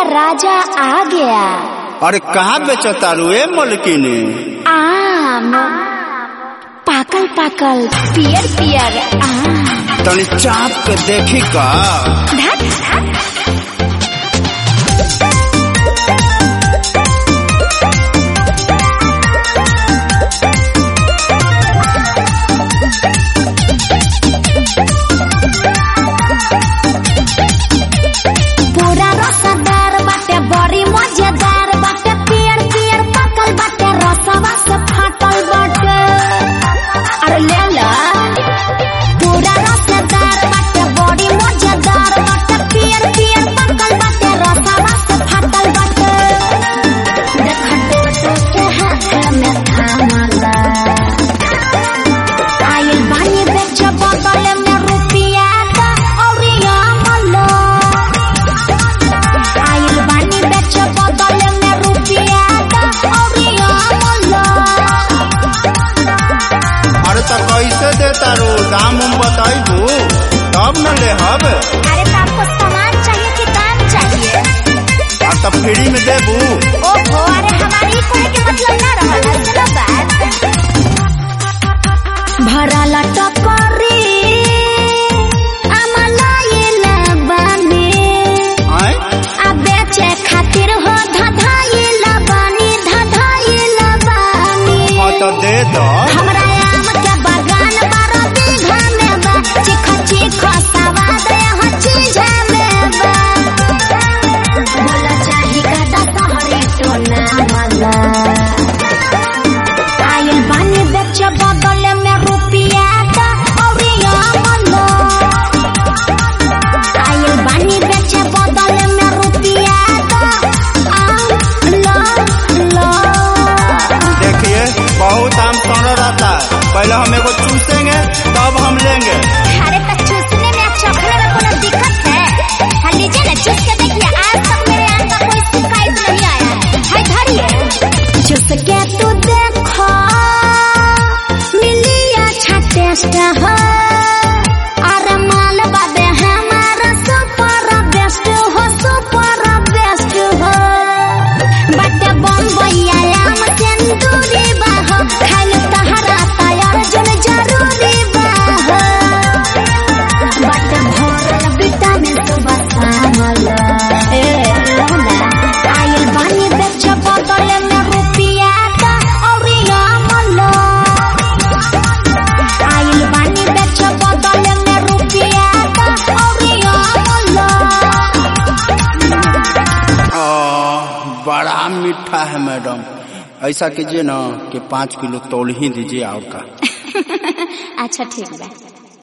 राजा आ गया। अरे कहाँ बेचता रुए मलकिनी? आम पाकल पाकल पियर पियर आम। तनी चाप के देखी का। पूरा रसदार बाटे बड़ी मजेदार बाटे पियर पियर पकल बाटे रसवा से फाटल बाटे। अरे ले ला पूरा रसदार बाटे बड़ी मजेदार बाटे पियर पियर पकल बाटे रसवा से फाटल बाटे। देखा तो के हाथ में थामला आइल बानी बेच बदले में रुपया का औरिया मलो। आइल बानी बेच बदले में रुपया का औरिया मलो। अरे तो कैसे देता रो? दाम हम बताइबू तब न ले हब। अरे तो आपको सामान चाहिए कि दाम चाहिए? अब तो फ्री में देबू। ओहो अरे हमारी कोई के मतलब ना रहला। चलो बात भरला टकरी अमलाइला बानी आय आ बेचे खातिर हो धधाइला बानी धधाइला बानी। हाँ तो दे दो। हमरा आम के बागान 12 बीघा में बा। चिखा चिखा सवाद यहाँ चीज में बा। बोला चाही का दशहरी टोना वाला। आइल बानी बेच बदले में रुपया का औरिया मलो। आइल बानी बेच बदले में रुपया का लो लो। देखिए बहुत आम तोड़ रहता है। पहले हम एगो चूसेंगे तब हम लेंगे। अरे तो चूसने में चखने में कोनो दिक्कत है? हाँ लीजिए ना चूस के देखिए। आज तक मेरे आम का कोई शिकायत नहीं आया है। धरिए चूस के तू देखो मिली अच्छा टेस्ट है। अरे माल बाबे हमारा सुपर बेस्ट हो सुपर बेस्ट हो। बटे बम्बईया आम सिंदूरी बाहो खाइल तहरा तैयार जन जरूरी बाहो। बटे भरल विटामिन सुबह शामल। आइल बानी बेच बदले में रुपया का औरिया मलो। आइल बानी बेच बदले में रुपया का औरिया मलो। बड़ा मीठा है मैडम। ऐसा कीजिए ना कि 5 किलो तौल ही दीजिए और का। अच्छा ठीक है।